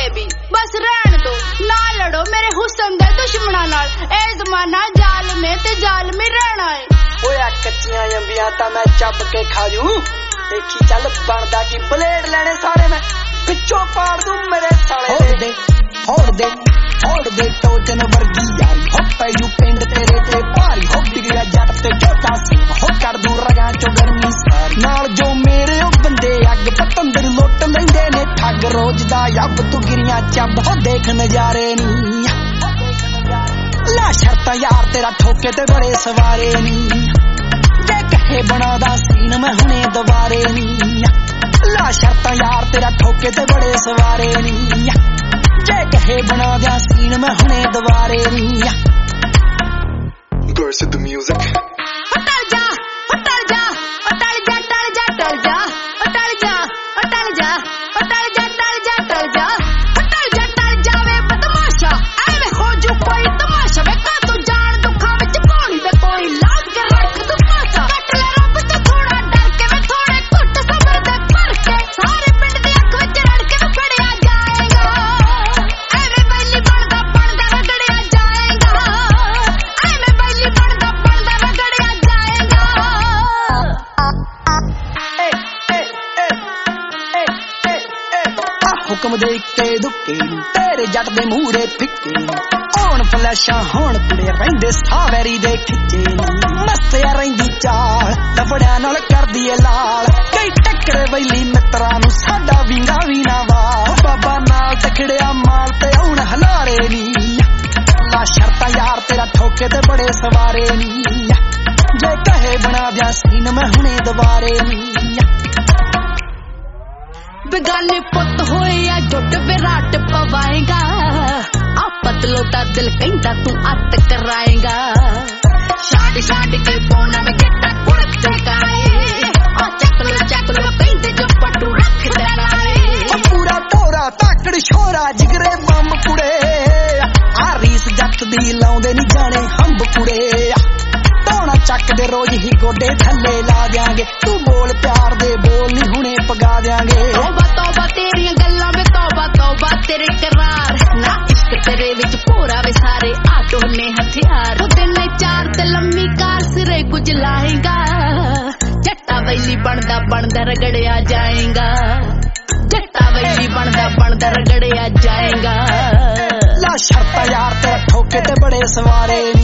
baby बस रहन दो ना लड़ो मेरे हुस्न दे दुश्मनां नाल ए ज़माना जालमे ते जालमी रहना है ओए कच्चियां अंबियां तां मैं चप के खाजू देखी चल बनदा की ब्लेड लेने सारे मैं पिछों पाड़ दूं मेरे साले होड़ दे टोचन वर्गी यारी हो पैजू पिंड तेरे ते भारी हो बिगड़ा जट ते छोटा सी हो कर दूं रगां चों गर्मी सारी नाल जो मेरे ओ बंदे अग पतंदर लुट लैंदे ने ठग रोज दा यब तू गिरियां चब हो देख नजारे नी ला शर्तां यार तेरा ठोके ते बड़े सवारे नी जे कहे बनादा सीन मैं हुणे दवारे नी ला शर्तां यार तेरा ठोके ते बड़े सवारे नी जे कहे बना दिया सीन मैं हुणे दवारे नी Burst of the music टल जा टल जा टल जा टल जा टल जा टल जा टल जा टल जा टल जा टल जा टल जा टल जा वे बदमाशा ऐवे हो जो कोई तमाशा वे का तू जान दुखा विच कोई वे कोई लाग के रख तू पासा कट ले रब तो थोड़ा डर के वे थोड़े कुट सबर दे कर के सारे पिंड दी अख विच रड़ के वे फड़िया जाएगा ऐवे बैली बनदा रगड़िया जाएगा ऐवे बैली बनदा रगड़िया जाएगा हुक्म दे के दुक्के तेरे जट दे मूरे फिक्के ओण फलैशां होण कुड़े रहिंदे सावैरी दे खिच्चे मस्तिया रहिंदी चाल दफड़ियां नाल करदी ए लाल कई टक्करे बैली मित्रां नूं साडा विंगा वी ना वाह बाबा नाल तखड़िया माल ते हुण हलारे नी ला शर्तां यार तेरा ठोके ते बड़े सवारे नी जे कहे बना दिया सीन मैं हुणे दवारे नी बेगाने पुत होए या जुट विराट पवाएगा आ पतलो दा दिल कहंदा तू अत कराएगा छाड़ के पौना में गेटा कुड़ते काए आ चक लो कहंदे जो पटू रख देना है पूरा टोरा ताकड़ छोरा जिगरे बम कुड़े आ रीस जट दी लाउंदे नी जाने हंब कुड़े टोना चक दे रोज ही गोडे थल्ले ला देंगे तू बोल प्यार दे बोल नी हुणे पगा देंगे तौबा तेरियां गल्लां वे तौबा तेरे करार ना इश्क तेरे विच पूरा वे सारे आटो ने हथियार दिन चार ते लम्मी कार सिरे कुछ लाएगा जट्टा वैली बनदा रगड़िया जाएगा जट्टा वैली बनदा रगड़िया जाएगा ला शर्तां यार तेरा ठोके ते बड़े सवारे